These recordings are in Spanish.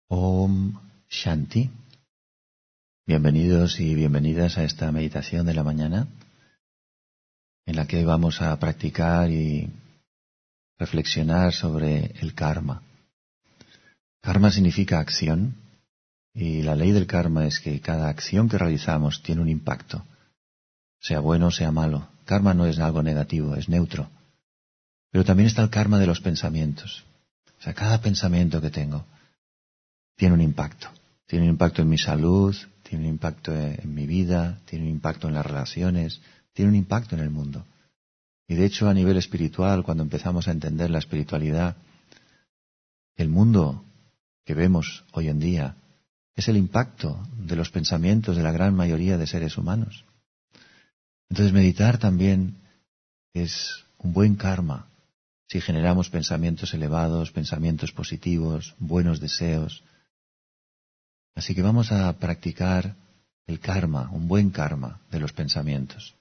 Om Shanti. Bienvenidos y bienvenidas a esta meditación de la mañana, en la que hoy vamos a practicar y reflexionar sobre el karma. Karma significa acción, y la ley del karma es que cada acción que realizamos tiene un impacto, sea bueno o sea malo. Karma no es algo negativo, es neutro. Pero también está el karma de los pensamientos. O sea, cada pensamiento que tengo tiene un impacto. Tiene un impacto en mi salud, tiene un impacto en mi vida, tiene un impacto en las relaciones, tiene un impacto en el mundo. Y de hecho, a nivel espiritual, cuando empezamos a entender la espiritualidad, el mundo que vemos hoy en día es el impacto de los pensamientos de la gran mayoría de seres humanos. Entonces, meditar también es un buen karma si generamos pensamientos elevados, pensamientos positivos, buenos deseos. Así que vamos a practicar el karma, un buen karma de los pensamientos.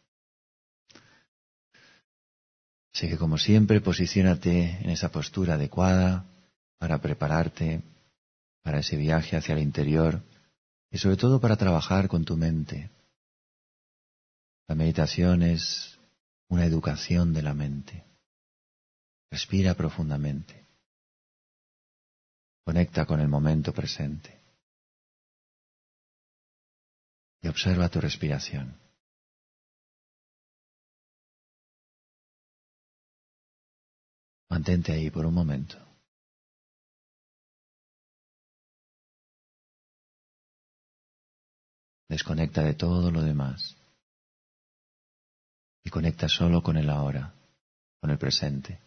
Así que, como siempre, posiciónate en esa postura adecuada para prepararte para ese viaje hacia el interior y sobre todo para trabajar con tu mente. La meditación es una educación de la mente. Respira profundamente. Conecta con el momento presente. Y observa tu respiración. Mantente ahí por un momento. Desconecta de todo lo demás. Y conecta solo con el ahora, con el presente.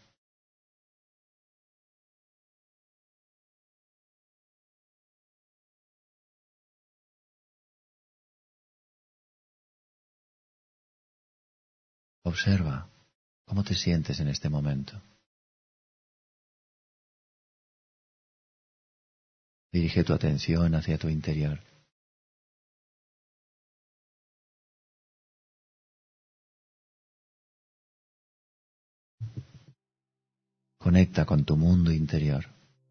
Observa cómo te sientes en este momento. Dirige tu atención hacia tu interior. Conecta con tu mundo interior.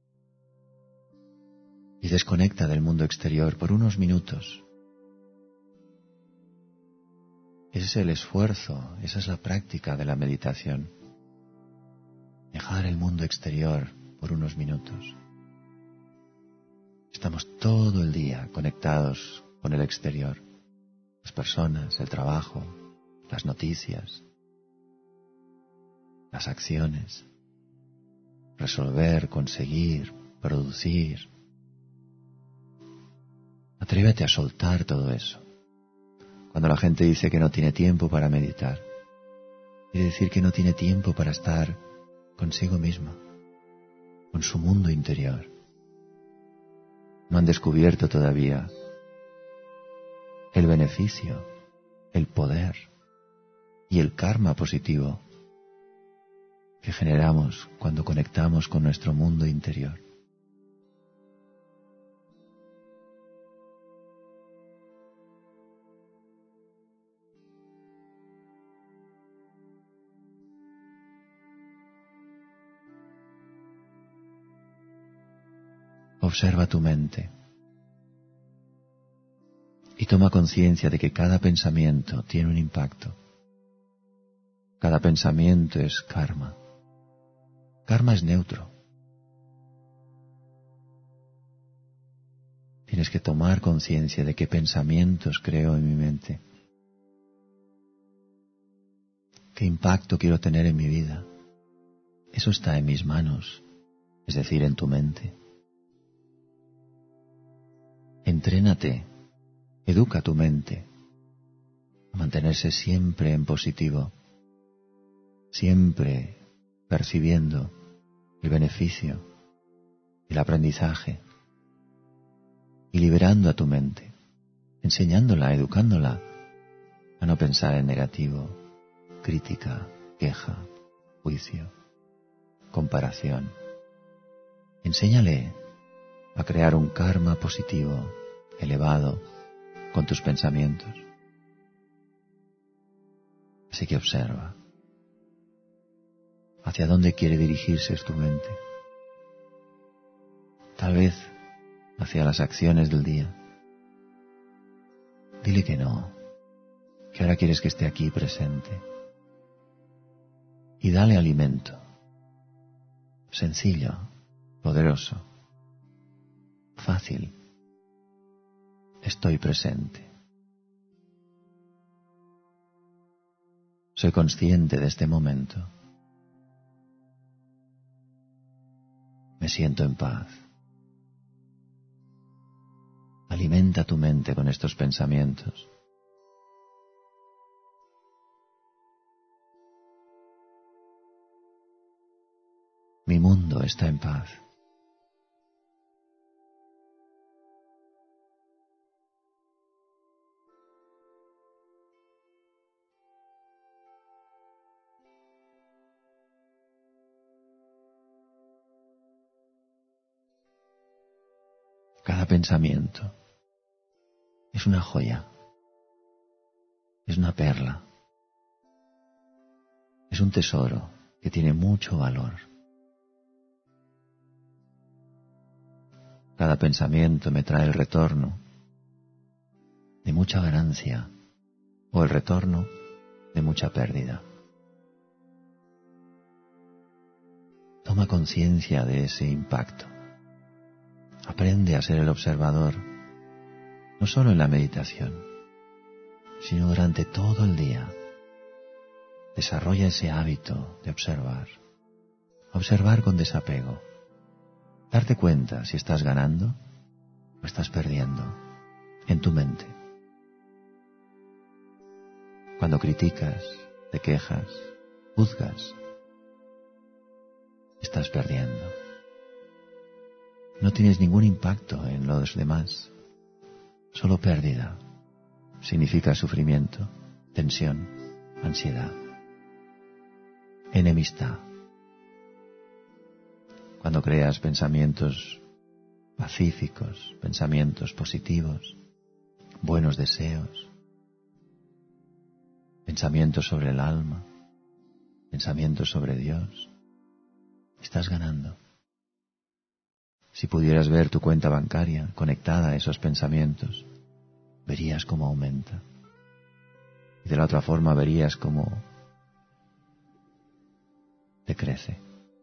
Y desconecta del mundo exterior por unos minutos. Ese es el esfuerzo, esa es la práctica de la meditación. Dejar el mundo exterior por unos minutos. Estamos todo el día conectados con el exterior. Las personas, el trabajo, las noticias, las acciones. Resolver, conseguir, producir. Atrévete a soltar todo eso. Cuando la gente dice que no tiene tiempo para meditar, quiere decir que no tiene tiempo para estar consigo mismo, con su mundo interior. No han descubierto todavía el beneficio, el poder y el karma positivo que generamos cuando conectamos con nuestro mundo interior. Observa tu mente y toma conciencia de que cada pensamiento tiene un impacto. Cada pensamiento es karma. Karma es neutro. Tienes que tomar conciencia de qué pensamientos creo en mi mente. ¿Qué impacto quiero tener en mi vida? Eso está en mis manos, es decir, en tu mente. Entrénate, educa tu mente a mantenerse siempre en positivo, siempre percibiendo el beneficio, el aprendizaje y liberando a tu mente, enseñándola, educándola a no pensar en negativo, crítica, queja, juicio, comparación. Enséñale a crear un karma positivo, elevado, con tus pensamientos. Así que observa hacia dónde quiere dirigirse tu mente. Tal vez hacia las acciones del día. Dile que no, que ahora quieres que esté aquí presente. Y dale alimento. Sencillo, poderoso, fácil. Estoy presente. Soy consciente de este momento. Me siento en paz. Alimenta tu mente con estos pensamientos. Mi mundo está en paz. Cada pensamiento es una joya, es una perla, es un tesoro que tiene mucho valor. Cada pensamiento me trae el retorno de mucha ganancia o el retorno de mucha pérdida. Toma conciencia de ese impacto. Aprende a ser el observador, no solo en la meditación, sino durante todo el día. Desarrolla ese hábito de observar. Observar con desapego. Darte cuenta si estás ganando o estás perdiendo en tu mente. Cuando criticas, te quejas, juzgas, estás perdiendo. No tienes ningún impacto en los demás, solo pérdida. Significa sufrimiento, tensión, ansiedad, enemistad. Cuando creas pensamientos pacíficos, pensamientos positivos, buenos deseos, pensamientos sobre el alma, pensamientos sobre Dios, estás ganando. Si pudieras ver tu cuenta bancaria conectada a esos pensamientos, verías cómo aumenta. Y de la otra forma verías cómo decrece.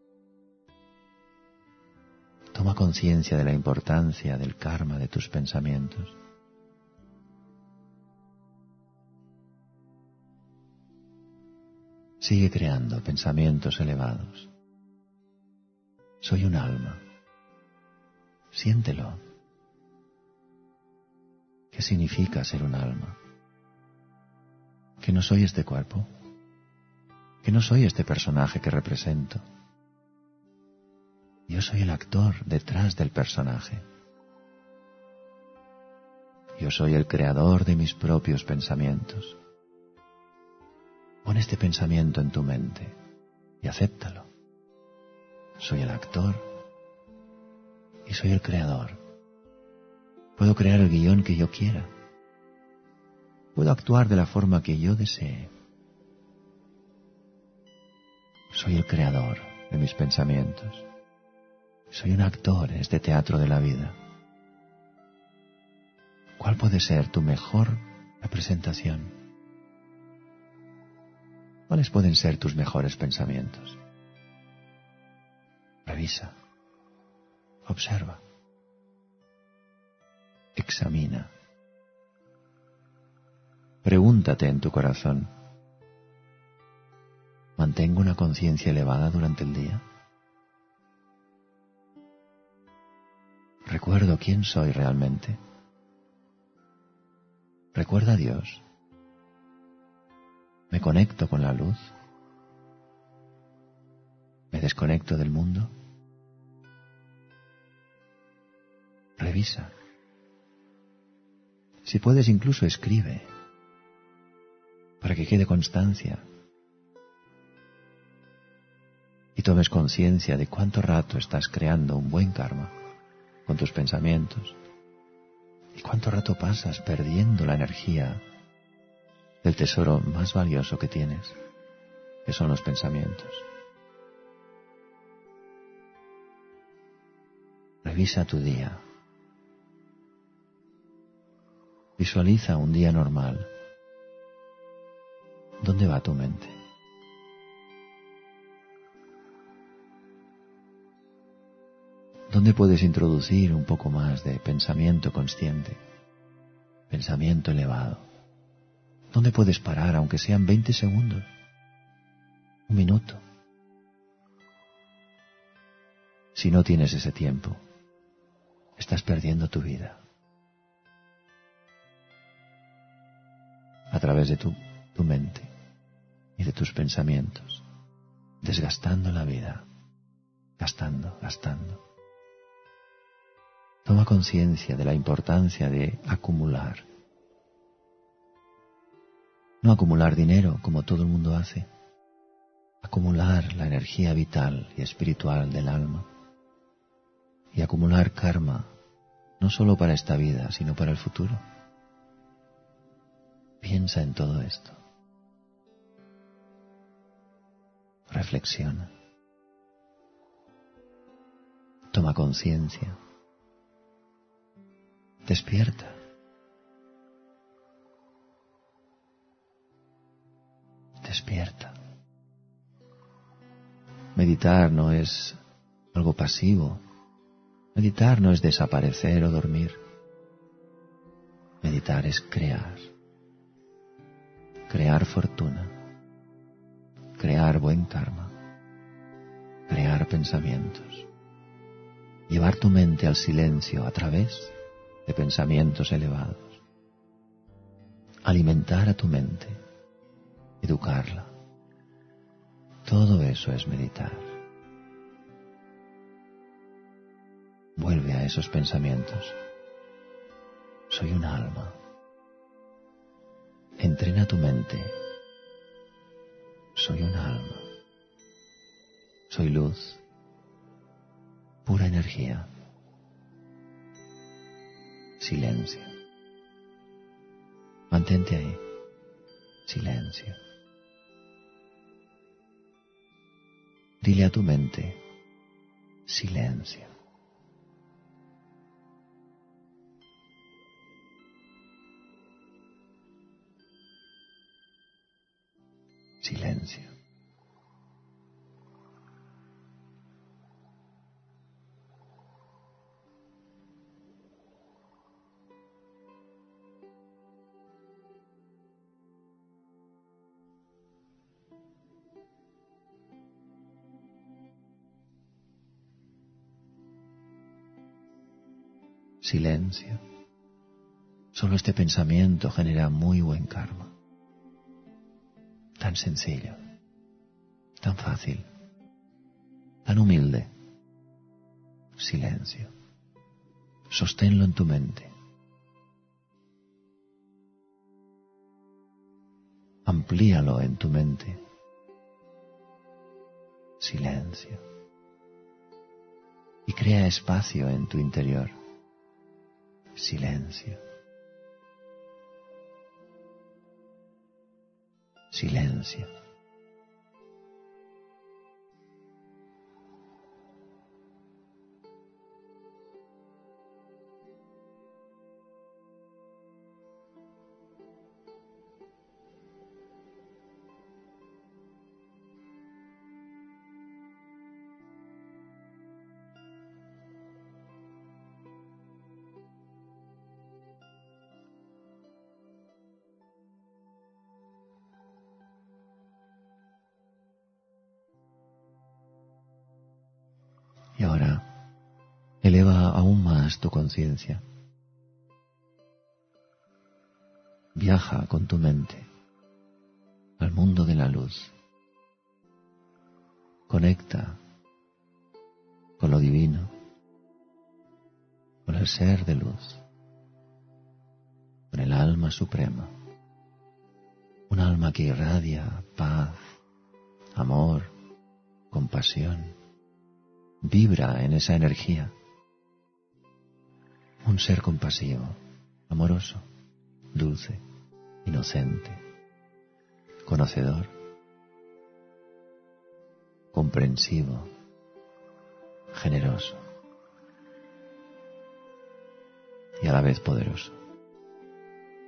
Toma conciencia de la importancia del karma de tus pensamientos. Sigue creando pensamientos elevados. Soy un alma. Siéntelo. ¿Qué significa ser un alma? Que no soy este cuerpo. Que no soy este personaje que represento. Yo soy el actor detrás del personaje. Yo soy el creador de mis propios pensamientos. Pon este pensamiento en tu mente y acéptalo. Soy el actor y soy el creador. Puedo crear el guión que yo quiera. Puedo actuar de la forma que yo desee. Soy el creador de mis pensamientos. Soy un actor en este teatro de la vida. ¿Cuál puede ser tu mejor representación? ¿Cuáles pueden ser tus mejores pensamientos? Revisa, observa, examina. Pregúntate en tu corazón, ¿mantengo una conciencia elevada durante el día? ¿Recuerdo quién soy realmente? ¿Recuerdo a Dios? ¿Me conecto con la luz? ¿Me desconecto del mundo? Revisa. Si puedes, incluso escribe, para que quede constancia y tomes conciencia de cuánto rato estás creando un buen karma con tus pensamientos y cuánto rato pasas perdiendo la energía del tesoro más valioso que tienes, que son los pensamientos. Revisa tu día, Visualiza un día normal. ¿Dónde va tu mente? ¿Dónde puedes introducir un poco más de pensamiento consciente, pensamiento elevado? ¿Dónde puedes parar, aunque sean 20 segundos, un minuto? Si no tienes ese tiempo, estás perdiendo tu vida. A través de tu mente y de tus pensamientos, desgastando la vida, gastando. Toma conciencia de la importancia de acumular. No acumular dinero como todo el mundo hace, acumular la energía vital y espiritual del alma y acumular karma, no solo para esta vida, sino para el futuro. Piensa en todo esto. Reflexiona. Toma conciencia. Despierta. Despierta. Meditar no es algo pasivo. Meditar no es desaparecer o dormir. Meditar es crear. Crear fortuna. Crear buen karma. Crear pensamientos. Llevar tu mente al silencio a través de pensamientos elevados. Alimentar a tu mente. Educarla. Todo eso es meditar. Vuelve a esos pensamientos. Soy un alma. Entrena tu mente. Soy un alma. Soy luz. Pura energía. Silencio. Mantente ahí. Silencio. Dile a tu mente, silencio. Silencio. Silencio. Solo este pensamiento genera muy buen karma. Tan sencillo, tan fácil, tan humilde. Silencio. Sosténlo en tu mente. Amplíalo en tu mente. Silencio. Y crea espacio en tu interior. Silencio. Silencio. Y ahora, eleva aún más tu conciencia. Viaja con tu mente al mundo de la luz. Conecta con lo divino, con el ser de luz, con el alma suprema. Un alma que irradia paz, amor, compasión. Vibra en esa energía. Un ser compasivo, amoroso, dulce, inocente, conocedor, comprensivo, generoso y a la vez poderoso.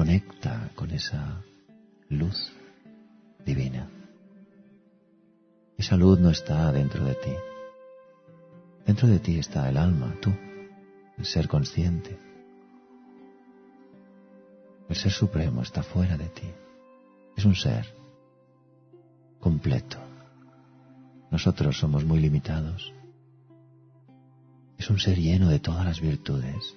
conecta con esa luz divina. Esa luz no está dentro de ti. Dentro de ti está el alma, tú, el ser consciente. El ser supremo está fuera de ti. Es un ser completo. Nosotros somos muy limitados. Es un ser lleno de todas las virtudes,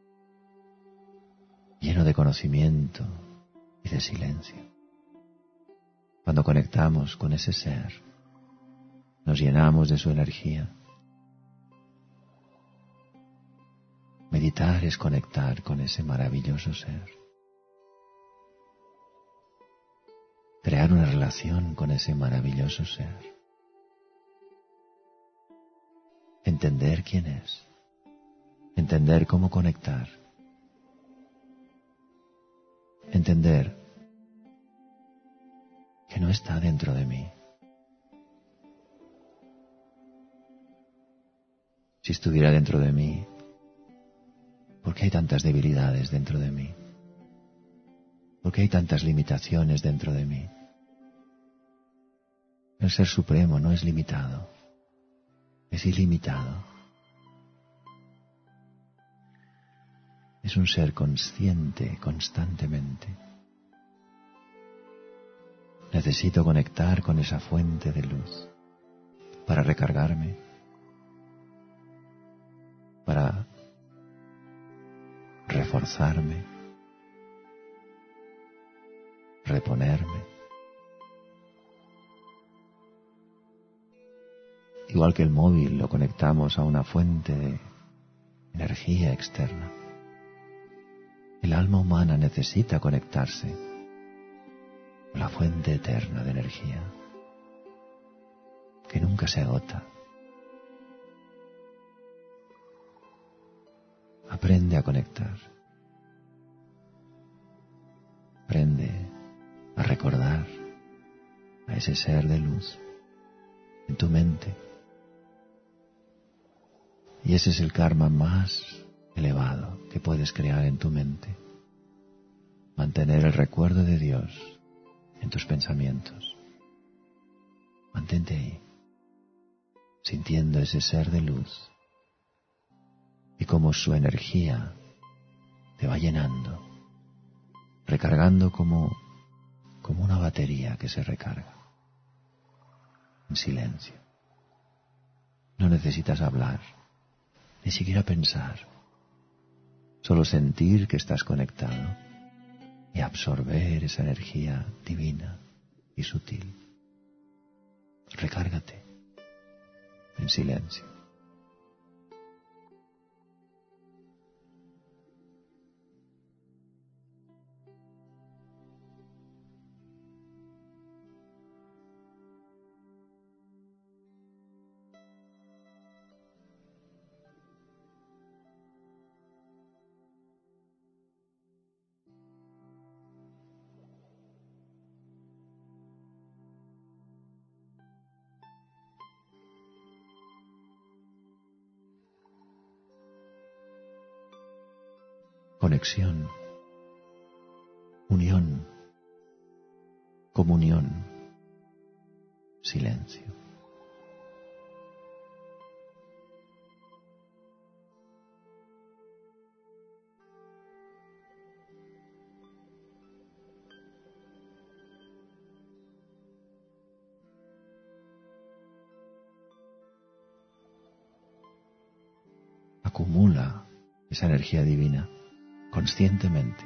lleno de conocimiento y de silencio. Cuando conectamos con ese ser, nos llenamos de su energía. Meditar es conectar con ese maravilloso ser. Crear una relación con ese maravilloso ser. Entender quién es. Entender cómo conectar. Entender que no está dentro de mí. Si estuviera dentro de mí, ¿por qué hay tantas debilidades dentro de mí? ¿Por qué hay tantas limitaciones dentro de mí? El Ser Supremo no es limitado, es ilimitado. Es un ser consciente constantemente. Necesito conectar con esa fuente de luz para recargarme, para reforzarme, reponerme. Igual que el móvil lo conectamos a una fuente de energía externa. El alma humana necesita conectarse con la fuente eterna de energía que nunca se agota. Aprende a conectar. Aprende a recordar a ese ser de luz en tu mente. Y ese es el karma más elevado que puedes crear en tu mente. Mantener el recuerdo de Dios en tus pensamientos. Mantente ahí, sintiendo ese ser de luz y cómo su energía te va llenando, recargando como una batería que se recarga, en silencio. No necesitas hablar, ni siquiera pensar, solo sentir que estás conectado y absorber esa energía divina y sutil. Recárgate en silencio. Conexión, unión, comunión, silencio. Acumula esa energía divina conscientemente.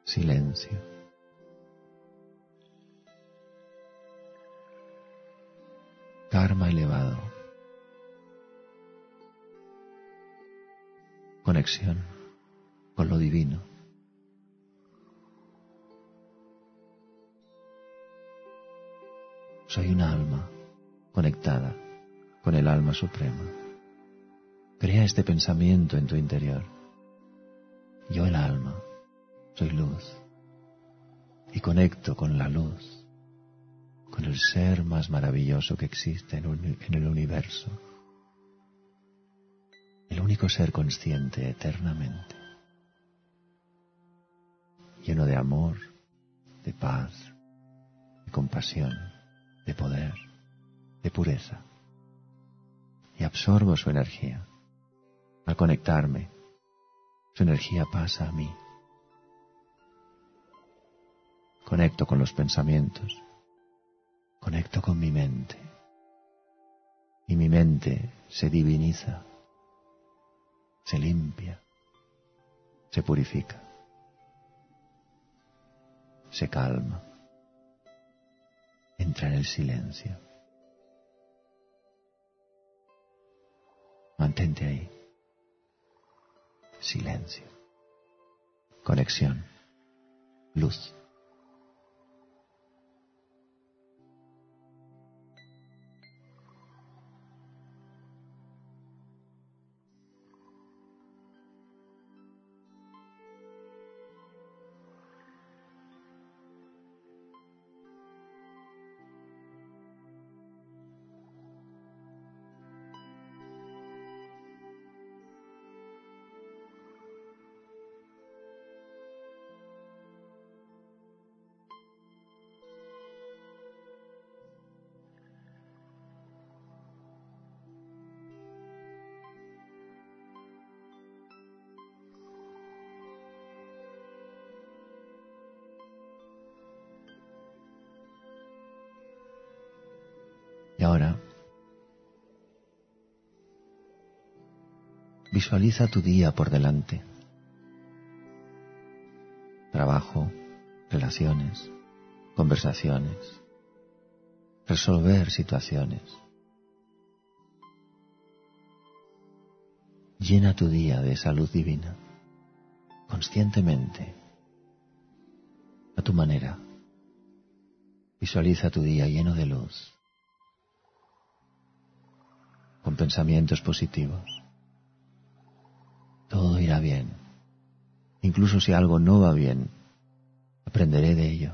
silencio. Karma elevado. Conexión con lo divino. Soy un alma conectada con el alma suprema. Crea este pensamiento en tu interior. Yo, el alma, soy luz y conecto con la luz, con el ser más maravilloso que existe en el universo, el único ser consciente eternamente, lleno de amor, de paz, de compasión, de poder, de pureza, y absorbo su energía. Al conectarme, su energía pasa a mí. Conecto con los pensamientos, conecto con mi mente, y mi mente se diviniza, se limpia, se purifica, se calma, entra en el silencio. Mantente ahí. Silencio. Conexión. Luz. Y ahora, visualiza tu día por delante. Trabajo, relaciones, conversaciones, resolver situaciones. Llena tu día de esa luz divina, conscientemente, a tu manera. Visualiza tu día lleno de luz, con pensamientos positivos. Todo irá bien. Incluso si algo no va bien, aprenderé de ello.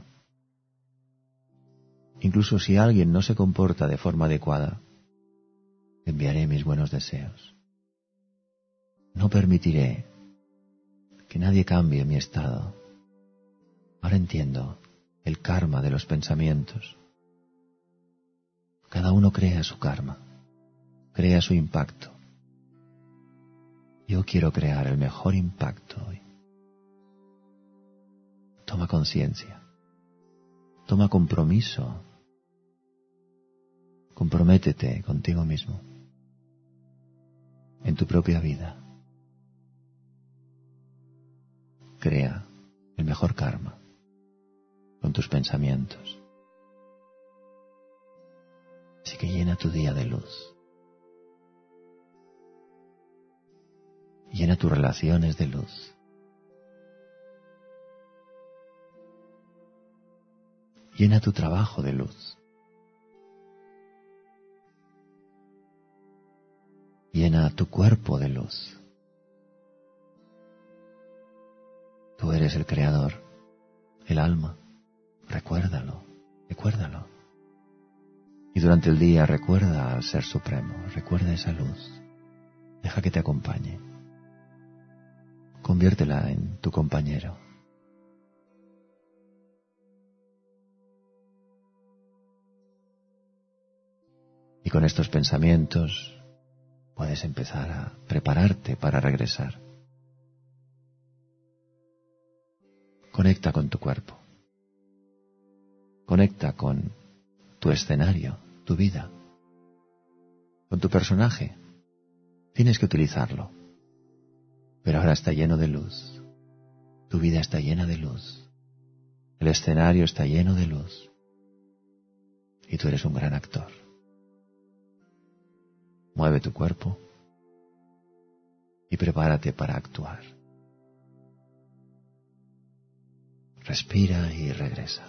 Incluso si alguien no se comporta de forma adecuada, enviaré mis buenos deseos. No permitiré que nadie cambie mi estado. Ahora entiendo el karma de los pensamientos. Cada uno crea su karma, crea su impacto. Yo quiero crear el mejor impacto hoy. Toma conciencia, toma compromiso, comprométete contigo mismo, en tu propia vida. Crea el mejor karma con tus pensamientos. Así que llena tu día de luz. Llena tus relaciones de luz. Llena tu trabajo de luz. Llena tu cuerpo de luz. Tú eres el creador, el alma. Recuérdalo, recuérdalo. Y durante el día recuerda al Ser Supremo, recuerda esa luz. Deja que te acompañe. Conviértela en tu compañero. Y con estos pensamientos puedes empezar a prepararte para regresar. Conecta con tu cuerpo. Conecta con tu escenario, tu vida, con tu personaje. Tienes que utilizarlo. Pero ahora está lleno de luz. Tu vida está llena de luz. El escenario está lleno de luz y tú eres un gran actor. Mueve tu cuerpo y prepárate para actuar. Respira y regresa.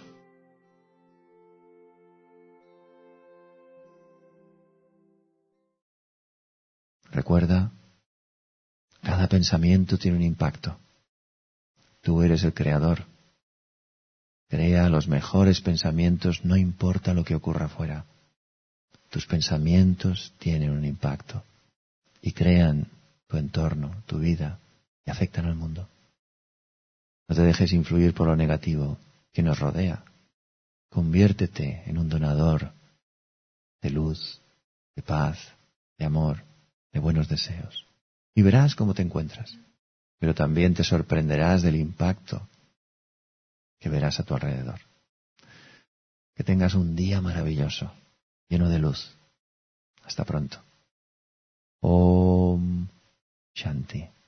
Recuerda, cada pensamiento tiene un impacto. Tú eres el creador. Crea los mejores pensamientos, no importa lo que ocurra afuera. Tus pensamientos tienen un impacto y crean tu entorno, tu vida, y afectan al mundo. No te dejes influir por lo negativo que nos rodea. Conviértete en un donador de luz, de paz, de amor, de buenos deseos. Y verás cómo te encuentras. Pero también te sorprenderás del impacto que verás a tu alrededor. Que tengas un día maravilloso, lleno de luz. Hasta pronto. Om Shanti.